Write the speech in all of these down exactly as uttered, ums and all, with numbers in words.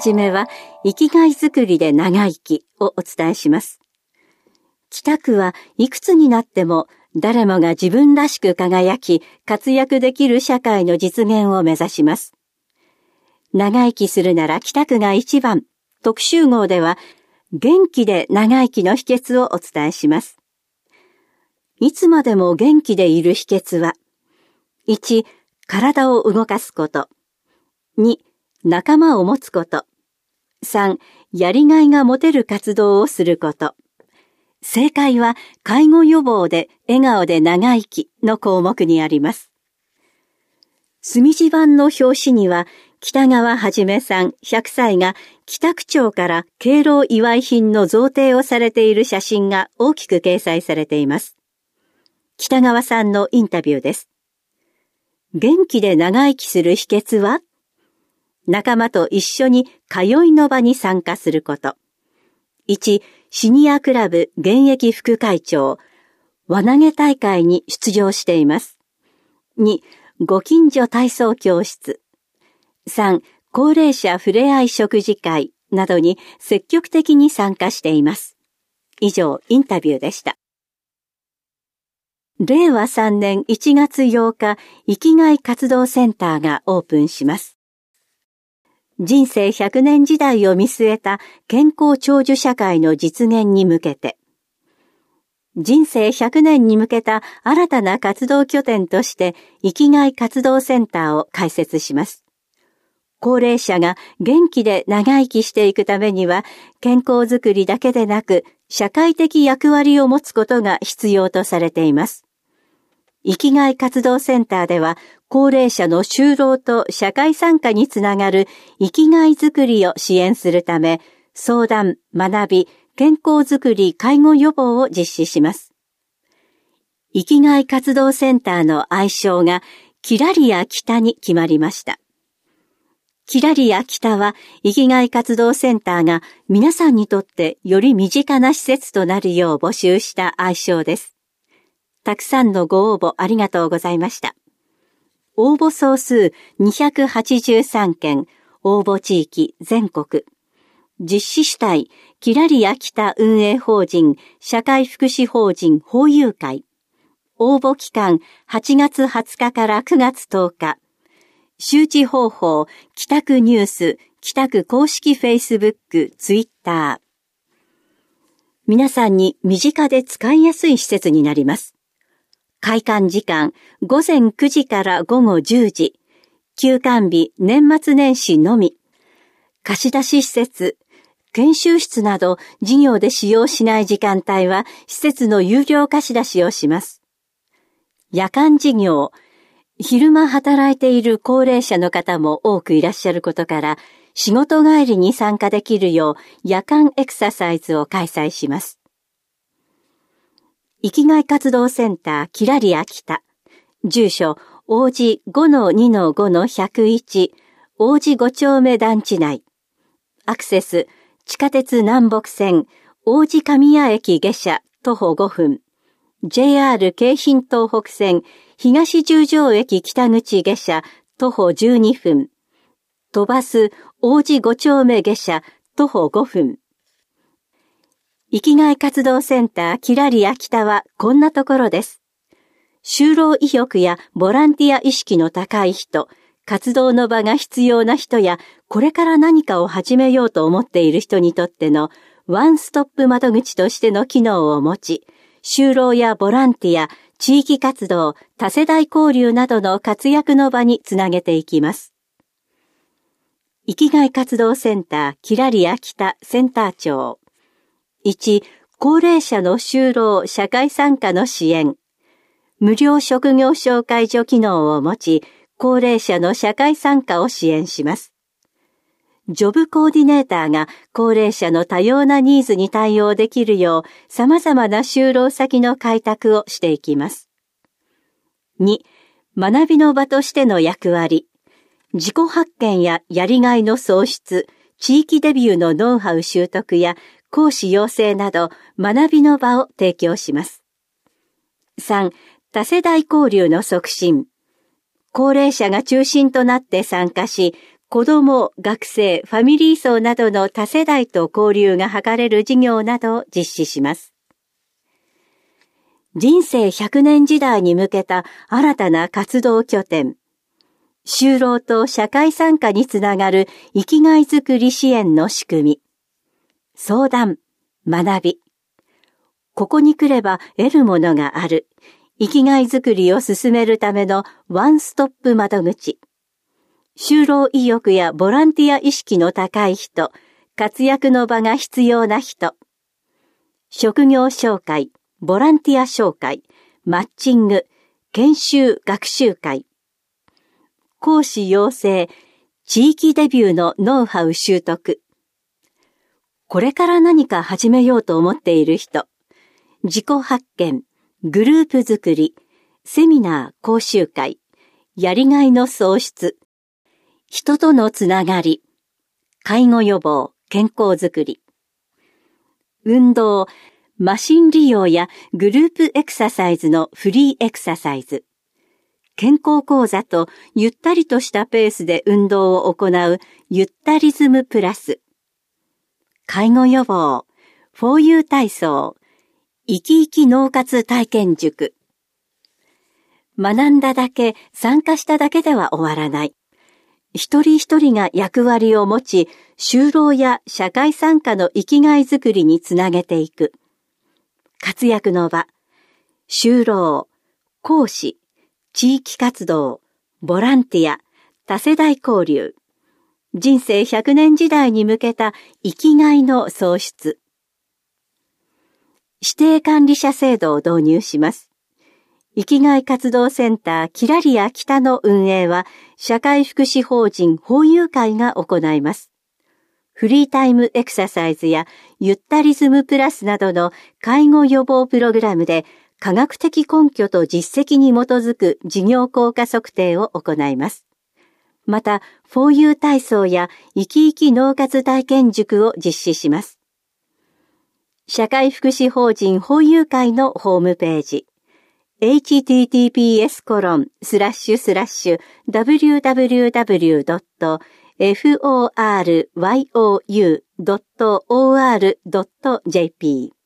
じめは生きがいづくりで長生きをお伝えします。北区はいくつになっても誰もが自分らしく輝き活躍できる社会の実現を目指します。長生きするなら北区が一番特集号では元気で長生きの秘訣をお伝えします。いつまでも元気でいる秘訣は、いち、体を動かすこと。に、仲間を持つこと。さん、やりがいが持てる活動をすること。正解は、介護予防で笑顔で長生きの項目にあります。墨字版の表紙には、北川はじめさんひゃくさいが北区長から敬老祝い品の贈呈をされている写真が大きく掲載されています。北川さんのインタビューです。元気で長生きする秘訣は？仲間と一緒に通いの場に参加すること。いち、シニアクラブ現役副会長、輪投げ大会に出場しています。に、ご近所体操教室。さん、高齢者ふれあい食事会などに積極的に参加しています。以上、インタビューでした。れいわさんねんいちがつようか、生きがい活動センターがオープンします。人生ひゃくねん時代を見据えた健康長寿社会の実現に向けて、人生ひゃくねんに向けた新たな活動拠点として生きがい活動センターを開設します。高齢者が元気で長生きしていくためには、健康づくりだけでなく、社会的役割を持つことが必要とされています。生きがい活動センターでは、高齢者の就労と社会参加につながる生きがいづくりを支援するため、相談、学び、健康づくり、介護予防を実施します。生きがい活動センターの愛称が、キラリア北に決まりました。キラリア北は生きがい活動センターが皆さんにとってより身近な施設となるよう募集した愛称です。たくさんのご応募ありがとうございました。応募総数にひゃくはちじゅうさんけん、応募地域全国。実施主体、キラリア北運営法人、社会福祉法人法友会。応募期間はちがつはつかからくがつとおか。周知方法、北区ニュース、北区公式フェイスブック、ツイッター。皆さんに身近で使いやすい施設になります。開館時間、ごぜんくじからごごじゅうじ。休館日、年末年始のみ。貸し出し施設、研修室など事業で使用しない時間帯は施設の有料貸し出しをします。夜間事業、昼間働いている高齢者の方も多くいらっしゃることから、仕事帰りに参加できるよう夜間エクササイズを開催します。生きがい活動センターキラリア北。住所、王子 ごのにのごのひゃくいち、王子ご丁目団地内。アクセス、地下鉄南北線、王子神谷駅下車、徒歩ごふん。ジェイアール 京浜東北線、東十条駅北口下車、徒歩じゅうにふん。都バス、王子ご丁目下車、徒歩ごふん。生きがい活動センターキラリア北はこんなところです。就労意欲やボランティア意識の高い人、活動の場が必要な人や、これから何かを始めようと思っている人にとってのワンストップ窓口としての機能を持ち、就労やボランティア、地域活動、多世代交流などの活躍の場につなげていきます。生きがい活動センターキラリア北センター長。いち、高齢者の就労、社会参加の支援。無料職業紹介所機能を持ち、高齢者の社会参加を支援します。ジョブコーディネーターが高齢者の多様なニーズに対応できるよう様々な就労先の開拓をしていきます。に、学びの場としての役割。自己発見ややりがいの創出、地域デビューのノウハウ習得や講師養成など学びの場を提供します。さん、多世代交流の促進。高齢者が中心となって参加し、 子ども、学生、ファミリー層などの多世代と交流が図れる事業などを実施します。人生ひゃくねん時代に向けた新たな活動拠点、就労と社会参加につながる生きがいづくり支援の仕組み、相談、学び、ここに来れば得るものがある、生きがいづくりを進めるためのワンストップ窓口、就労意欲やボランティア意識の高い人、活躍の場が必要な人、職業紹介、ボランティア紹介、マッチング、研修学習会、講師養成、地域デビューのノウハウ習得、これから何か始めようと思っている人、自己発見、グループ作り、セミナー講習会、やりがいの創出、人とのつながり、介護予防、健康づくり、運動、マシン利用やグループエクササイズのフリーエクササイズ、健康講座とゆったりとしたペースで運動を行うゆったリズムプラス、介護予防、フォーユー 体操、生き生き脳活体験塾。学んだだけ、参加しただけでは終わらない。一人一人が役割を持ち、就労や社会参加の生きがいづくりにつなげていく。活躍の場、就労、講師、地域活動、ボランティア、多世代交流、人生ひゃくねん時代に向けた生きがいの創出。指定管理者制度を導入します。生きがい活動センターキラリア北の運営は社会福祉法人法友会が行います。フリータイムエクササイズやゆったリズムプラスなどの介護予防プログラムで科学的根拠と実績に基づく事業効果測定を行います。また、フォーユー 体操や生き生き脳活体験塾を実施します。社会福祉法人法友会のホームページ、エイチティーティーピーエスコロンスラッシュスラッシュダブリューダブリューダブリュードットエフオーアールワイオーユードットオーアールドットジェーピー。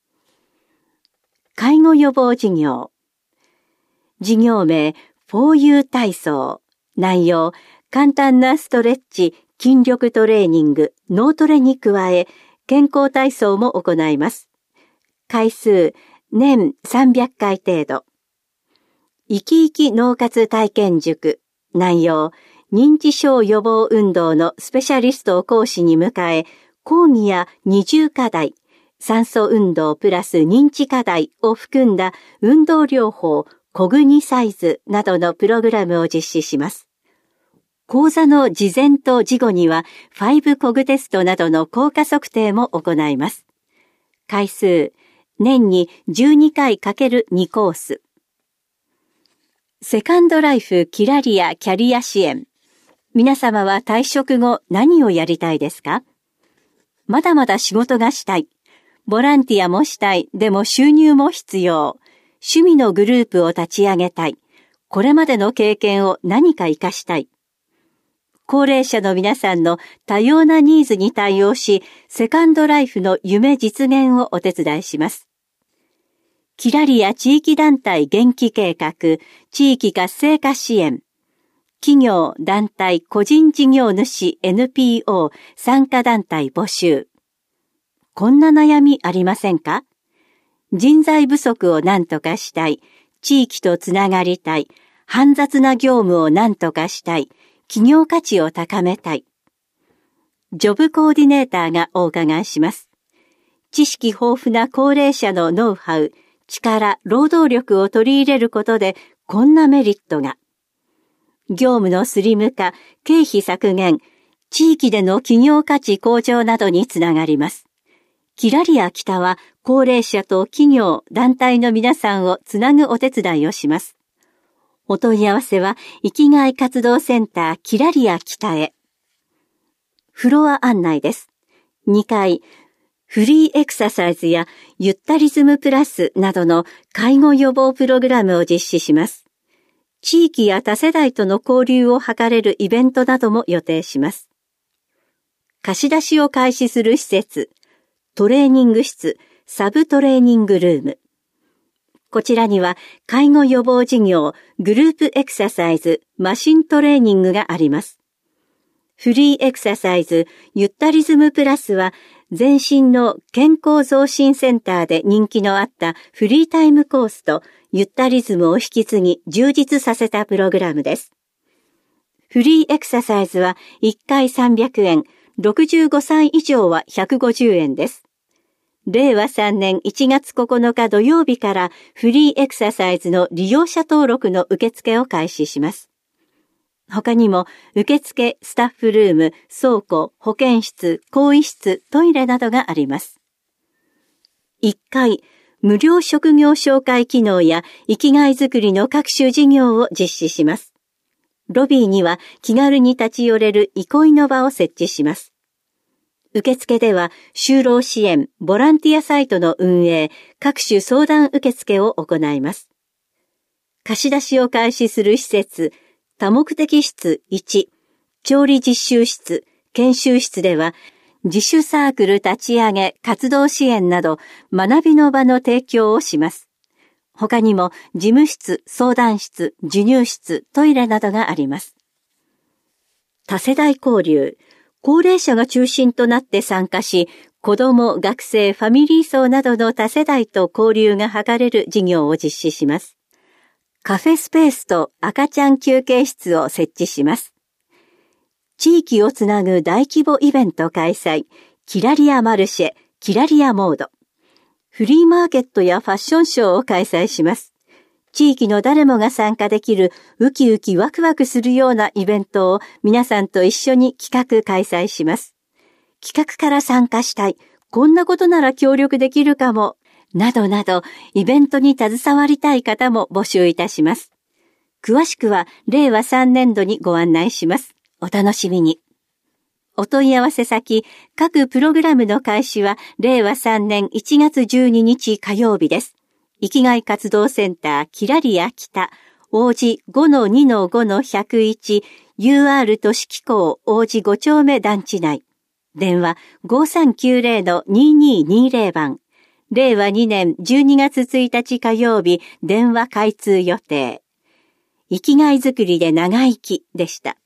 介護予防事業。事業名、フォーユー 体操。内容、簡単なストレッチ、筋力トレーニング、脳トレに加え、健康体操も行います。回数、年さんびゃっかい程度。生き生き脳活体験塾。内容、認知症予防運動のスペシャリストを講師に迎え、講義や二重課題、酸素運動プラス認知課題を含んだ運動療法、コグニサイズなどのプログラムを実施します。講座の事前と事後にはファイブコグテストなどの効果測定も行います。回数、年にじゅうにかい ×に コース。セカンドライフキラリアキャリア支援。皆様は退職後何をやりたいですか？まだまだ仕事がしたい。ボランティアもしたい。でも収入も必要。趣味のグループを立ち上げたい。これまでの経験を何か活かしたい。高齢者の皆さんの多様なニーズに対応し、セカンドライフの夢実現をお手伝いします。キラリア地域団体元気計画、地域活性化支援、企業、団体、個人事業主 エヌピーオー 参加団体募集。こんな悩みありませんか？人材不足を何とかしたい、地域とつながりたい、煩雑な業務を何とかしたい、企業価値を高めたい。ジョブコーディネーターがお伺いします。知識豊富な高齢者のノウハウ、力、労働力を取り入れることでこんなメリットが。業務のスリム化、経費削減、地域での企業価値向上などにつながります。キラリア北は高齢者と企業、団体の皆さんをつなぐお手伝いをします。お問い合わせは生きがい活動センターキラリア北へ。フロア案内です。にかい、フリーエクササイズやゆったリズムプラスなどの介護予防プログラムを実施します。 地域や多世代との交流を図れるイベントなども予定します。貸し出しを開始する施設、トレーニング室、サブトレーニングルーム。こちらには介護予防事業、グループエクササイズ、マシントレーニングがあります。フリーエクササイズ、ゆったリズムプラスは、全身の健康増進センターで人気のあったフリータイムコースとゆったリズムを引き継ぎ充実させたプログラムです。フリーエクササイズはいっかいさんびゃくえん、ろくじゅうごさい以上はひゃくごじゅうえんです。れいわさんねんいちがつここのか土曜日からフリーエクササイズの利用者登録の受付を開始します。他にも受付、スタッフルーム、倉庫、保健室、更衣室、トイレなどがあります。いっかい、無料職業紹介機能や生きがいづくりの各種事業を実施します。ロビーには気軽に立ち寄れる憩いの場を設置します。受付では就労支援、ボランティアサイトの運営、各種相談受付を行います。貸し出しを開始する施設、多目的室いち、調理実習室、研修室では、自主サークル立ち上げ、活動支援など、学びの場の提供をします。他にも、事務室、相談室、授乳室、トイレなどがあります。多世代交流、高齢者が中心となって参加し、子ども、学生、ファミリー層などの多世代と交流が図れる事業を実施します。カフェスペースと赤ちゃん休憩室を設置します。地域をつなぐ大規模イベント開催、キラリアマルシェ、キラリアモード。フリーマーケットやファッションショーを開催します。地域の誰もが参加できるウキウキワクワクするようなイベントを皆さんと一緒に企画開催します。企画から参加したい、こんなことなら協力できるかも、などなど、イベントに携わりたい方も募集いたします。詳しくは、れいわさんねんどにご案内します。お楽しみに。お問い合わせ先、各プログラムの開始は、れいわさんねんいちがつじゅうににち火曜日です。生きがい活動センター、キラリア北、王子 ごのにのごのひゃくいち、ユーアール 都市機構王子ご丁目団地内。電話ごさんきゅうぜろのにににぜろ番。れいわにねんじゅうにがつついたち火曜日、電話開通予定。生きがいづくりで長生きでした。